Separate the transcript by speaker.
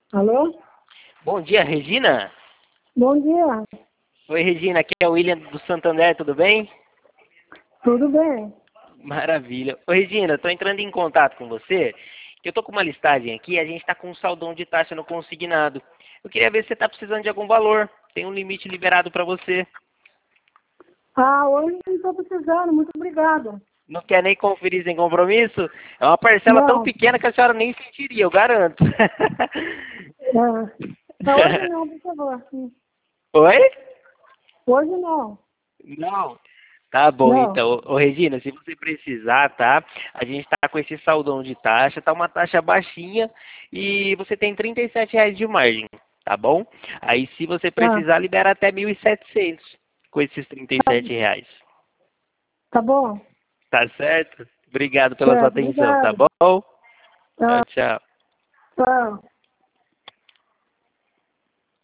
Speaker 1: Alô?
Speaker 2: Bom dia, Regina.
Speaker 1: Bom dia.
Speaker 2: Oi, Regina, aqui é o William do Santander, tudo bem?
Speaker 1: Tudo bem?
Speaker 2: Maravilha. Ô, Regina, estou entrando em contato com você, que eu estou com uma listagem aqui, a gente está com um saldão de taxa no consignado. Eu queria ver se você está precisando de algum valor. Tem um limite liberado para você.
Speaker 1: Hoje não estou precisando, muito obrigada.
Speaker 2: Não quer nem conferir sem compromisso? É uma parcela tão
Speaker 1: Não,
Speaker 2: pequena que a senhora nem sentiria, eu garanto.
Speaker 1: hoje não, por favor.
Speaker 2: Oi?
Speaker 1: Hoje não.
Speaker 2: Não. Tá bom,
Speaker 1: Não,
Speaker 2: então. Ô, Regina, se você precisar, tá? A gente tá com esse saldão de taxa, tá uma taxa baixinha e você tem R$ 37 de margem, tá bom? Aí, se você
Speaker 1: tá,
Speaker 2: precisar, libera até 1.700 com esses
Speaker 1: tá,
Speaker 2: R$ 37.
Speaker 1: tá bom?
Speaker 2: Tá certo? Obrigado pela sua
Speaker 1: Certo,
Speaker 2: atenção, tá
Speaker 1: obrigada.
Speaker 2: bom?
Speaker 1: Tá,
Speaker 2: Tchau, tchau.
Speaker 1: tchau.